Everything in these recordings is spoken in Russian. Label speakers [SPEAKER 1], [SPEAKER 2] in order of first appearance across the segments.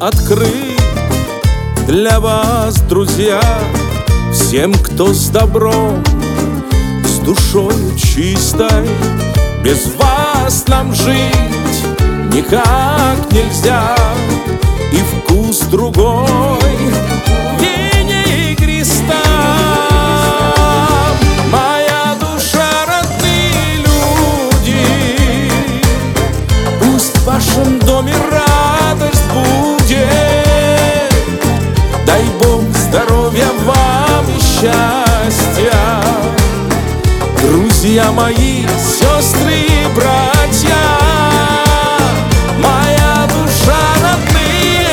[SPEAKER 1] открыт для вас, друзья, всем, кто с добром, с душою чистой. Без вас нам жить никак нельзя, и вкус другой в вине игристом. Моя душа, родные люди, пусть в вашем доме радость будет. Дай Бог здоровья вам и счастья, друзья мои, сестры и братья. Моя душа, родные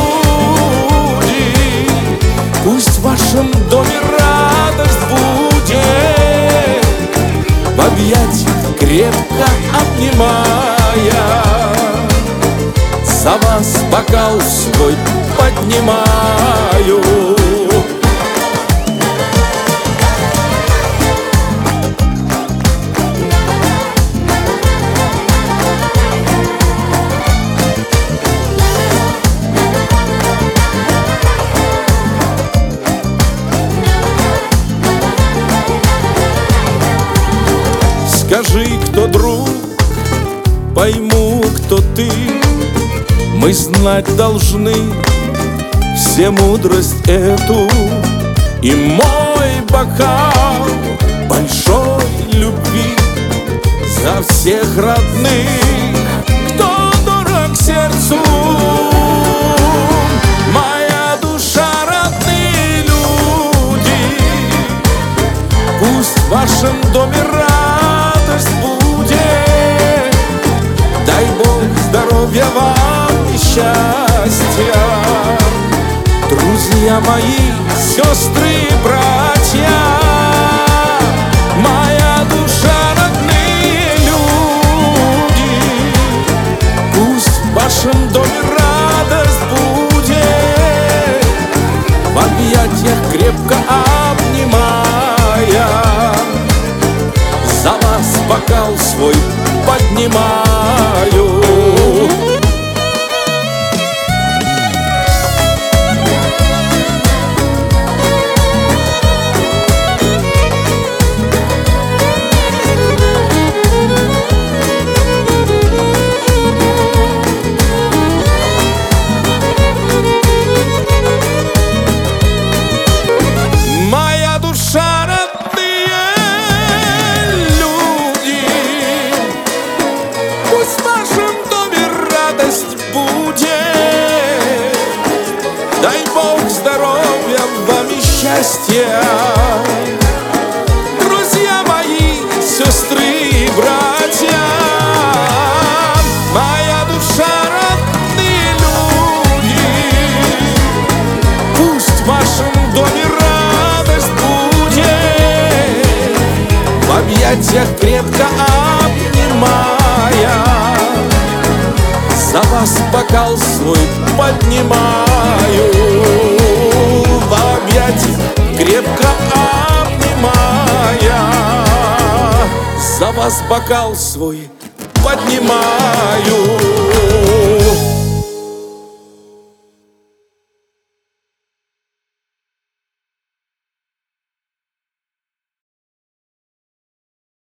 [SPEAKER 1] люди, пусть в вашем доме радость будет. В объятиях крепко обнимая, за вас бокал свой поднимаю. Скажи, кто друг, пойму, кто ты. Мы знать должны все мудрость эту. И мой бокал большой любви за всех родных, кто дорог сердцу. Моя душа, родные люди, пусть в вашем доме радость будет. Дай Бог здоровья вам и счастья, друзья мои, сестры и братья. Моя душа, родные люди, пусть в вашем доме радость будет. В объятиях крепко обнимая, за вас бокал свой поднимаю. Моя душа, родные люди, пусть в вашем доме радость будет. Дай Бог здоровья вам и счастья, друзья мои, сестры и братья. Моя душа, родные люди, пусть в вашем доме радость будет. В объятиях крепко обнимая, за вас бокал свой поднимаю. В объятиях крепко обнимая, за вас бокал свой поднимаю.